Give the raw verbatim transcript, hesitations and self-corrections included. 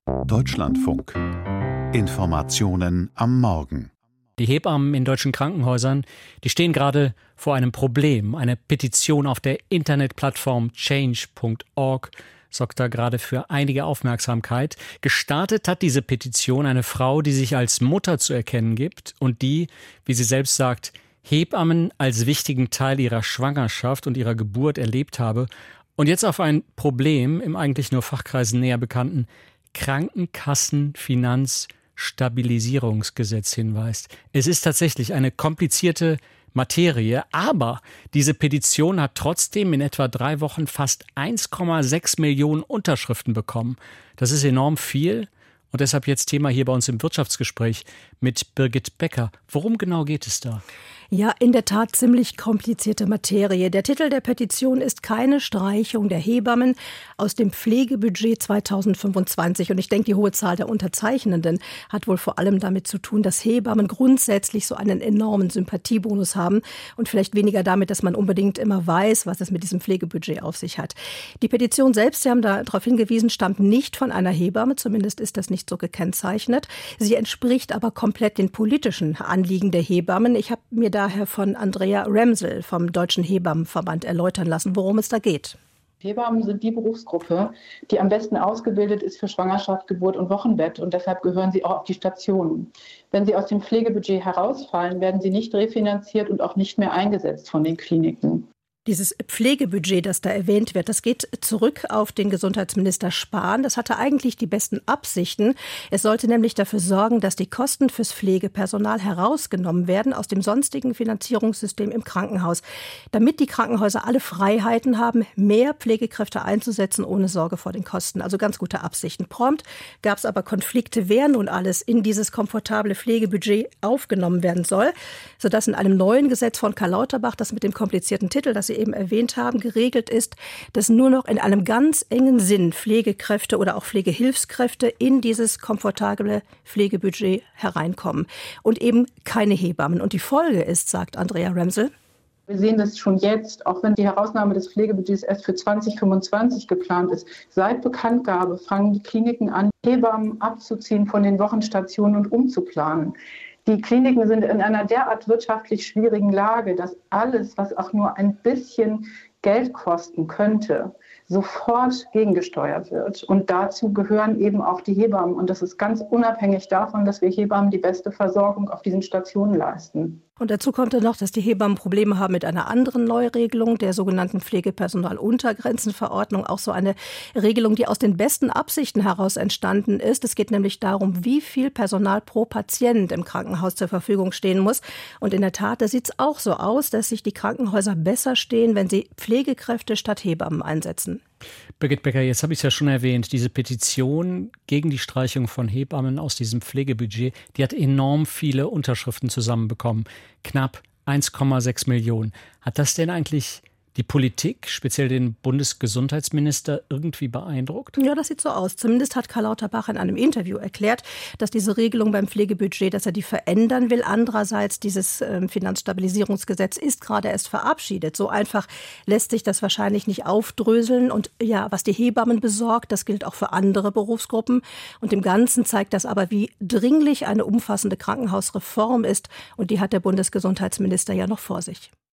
Deutschlandfunk. Informationen am Morgen. Die Hebammen in deutschen Krankenhäusern, die stehen gerade vor einem Problem. Eine Petition auf der Internetplattform change punkt org sorgt da gerade für einige Aufmerksamkeit. Gestartet hat diese Petition eine Frau, die sich als Mutter zu erkennen gibt und die, wie sie selbst sagt, Hebammen als wichtigen Teil ihrer Schwangerschaft und ihrer Geburt erlebt habe und jetzt auf ein Problem im eigentlich nur Fachkreisen näher bekannten Krankenkassenfinanzstabilisierungsgesetz hinweist. Es ist tatsächlich eine komplizierte Materie, aber diese Petition hat trotzdem in etwa drei Wochen fast eins Komma sechs Millionen Unterschriften bekommen. Das ist enorm viel und deshalb jetzt Thema hier bei uns im Wirtschaftsgespräch mit Birgit Becker. Worum genau geht es da? Ja, in der Tat ziemlich komplizierte Materie. Der Titel der Petition ist keine Streichung der Hebammen aus dem Pflegebudget zweitausendfünfundzwanzig. Und ich denke, die hohe Zahl der Unterzeichnenden hat wohl vor allem damit zu tun, dass Hebammen grundsätzlich so einen enormen Sympathiebonus haben und vielleicht weniger damit, dass man unbedingt immer weiß, was es mit diesem Pflegebudget auf sich hat. Die Petition selbst, Sie haben darauf hingewiesen, stammt nicht von einer Hebamme, zumindest ist das nicht so gekennzeichnet. Sie entspricht aber komplett den politischen Anliegen der Hebammen. Ich habe mir daher von Andrea Remsel vom Deutschen Hebammenverband erläutern lassen, worum es da geht. Hebammen sind die Berufsgruppe, die am besten ausgebildet ist für Schwangerschaft, Geburt und Wochenbett und deshalb gehören sie auch auf die Stationen. Wenn sie aus dem Pflegebudget herausfallen, werden sie nicht refinanziert und auch nicht mehr eingesetzt von den Kliniken. Dieses Pflegebudget, das da erwähnt wird, das geht zurück auf den Gesundheitsminister Spahn. Das hatte eigentlich die besten Absichten. Es sollte nämlich dafür sorgen, dass die Kosten fürs Pflegepersonal herausgenommen werden aus dem sonstigen Finanzierungssystem im Krankenhaus, damit die Krankenhäuser alle Freiheiten haben, mehr Pflegekräfte einzusetzen, ohne Sorge vor den Kosten. Also ganz gute Absichten. Prompt gab es aber Konflikte, wer nun alles in dieses komfortable Pflegebudget aufgenommen werden soll, sodass in einem neuen Gesetz von Karl Lauterbach, das mit dem komplizierten Titel, das Sie eben erwähnt haben, geregelt ist, dass nur noch in einem ganz engen Sinn Pflegekräfte oder auch Pflegehilfskräfte in dieses komfortable Pflegebudget hereinkommen und eben keine Hebammen. Und die Folge ist, sagt Andrea Remsel, wir sehen das schon jetzt, auch wenn die Herausnahme des Pflegebudgets erst für zwanzig fünfundzwanzig geplant ist. Seit Bekanntgabe fangen die Kliniken an, Hebammen abzuziehen von den Wochenstationen und umzuplanen. Die Kliniken sind in einer derart wirtschaftlich schwierigen Lage, dass alles, was auch nur ein bisschen Geld kosten könnte, sofort gegengesteuert wird. Und dazu gehören eben auch die Hebammen. Und das ist ganz unabhängig davon, dass wir Hebammen die beste Versorgung auf diesen Stationen leisten. Und dazu kommt dann noch, dass die Hebammen Probleme haben mit einer anderen Neuregelung, der sogenannten Pflegepersonaluntergrenzenverordnung. Auch so eine Regelung, die aus den besten Absichten heraus entstanden ist. Es geht nämlich darum, wie viel Personal pro Patient im Krankenhaus zur Verfügung stehen muss. Und in der Tat, da sieht es auch so aus, dass sich die Krankenhäuser besser stehen, wenn sie Pflegekräfte statt Hebammen einsetzen. Birgit Becker, jetzt habe ich es ja schon erwähnt, diese Petition gegen die Streichung von Hebammen aus diesem Pflegebudget, die hat enorm viele Unterschriften zusammenbekommen. Knapp eins Komma sechs Millionen. Hat das denn eigentlich die Politik, speziell den Bundesgesundheitsminister, irgendwie beeindruckt? Ja, das sieht so aus. Zumindest hat Karl Lauterbach in einem Interview erklärt, dass diese Regelung beim Pflegebudget, dass er die verändern will. Andererseits, dieses äh, Finanzstabilisierungsgesetz ist gerade erst verabschiedet. So einfach lässt sich das wahrscheinlich nicht aufdröseln. Und ja, was die Hebammen besorgt, das gilt auch für andere Berufsgruppen. Und im Ganzen zeigt das aber, wie dringlich eine umfassende Krankenhausreform ist. Und die hat der Bundesgesundheitsminister ja noch vor sich.